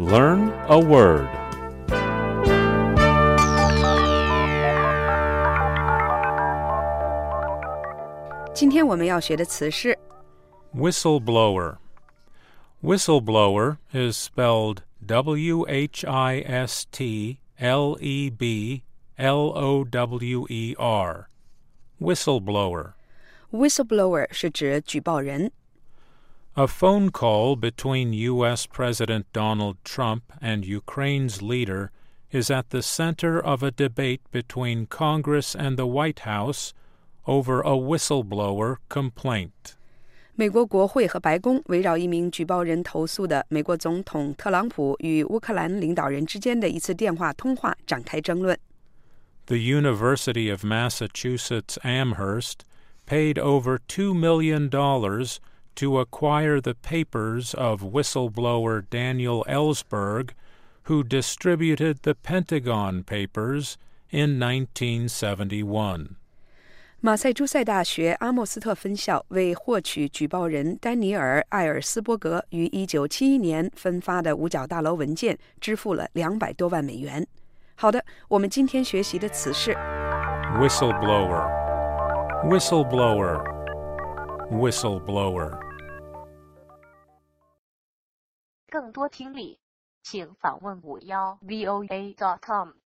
Learn a word. Whistleblower. Whistleblower is spelled Whistleblower. Whistleblower. Whistleblower 是指举报人。 A phone call between U.S. President Donald Trump and Ukraine's leader is at the center of a debate between Congress and the White House over a whistleblower complaint. 美国国会和白宫围绕一名举报人投诉的美国总统特朗普与乌克兰领导人之间的一次电话通话展开争论。 The University of Massachusetts Amherst paid over $2 million to acquire the papers of whistleblower Daniel Ellsberg, who distributed the Pentagon Papers in 1971. 马赛诸塞大学阿莫斯特分校为获取举报人丹尼尔·艾尔斯伯格于1971年分发的五角大楼文件支付了200多万美元。好的，我们今天学习的词是 Whistleblower. Whistleblower. Whistleblower. 更多听力，请访问51voa.com。